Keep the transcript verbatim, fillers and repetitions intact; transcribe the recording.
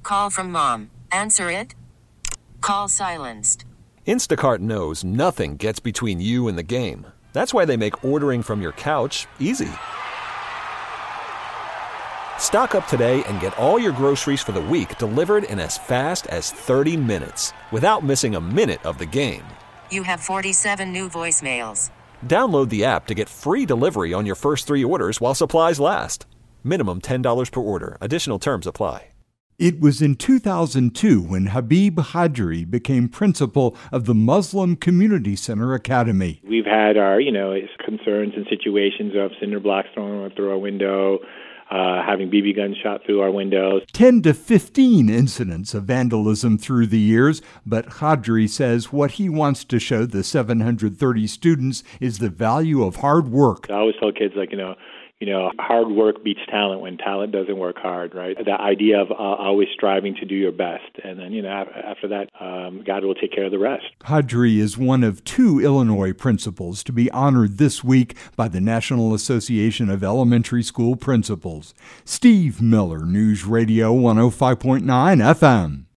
call from mom. Answer it. Call silenced. Instacart knows nothing gets between you and the game. That's why they make ordering from your couch easy. Stock up today and get all your groceries for the week delivered in as fast as thirty minutes without missing a minute of the game. You have forty-seven new voicemails. Download the app to get free delivery on your first three orders while supplies last. Minimum ten dollars per order. Additional terms apply. It was in two thousand two when Habib Hadri became principal of the Muslim Community Center Academy. We've had our, you know, concerns and situations of cinder blocks thrown through our window, uh, having B B guns shot through our windows. ten to fifteen incidents of vandalism through the years, but Hadri says what he wants to show the seven hundred thirty students is the value of hard work. I always tell kids, like, you know, You know, hard work beats talent when talent doesn't work hard, right? The idea of uh, always striving to do your best. And then, you know, after that, um, God will take care of the rest. Hadri is one of two Illinois principals to be honored this week by the National Association of Elementary School Principals. Steve Miller, News Radio one oh five point nine F M.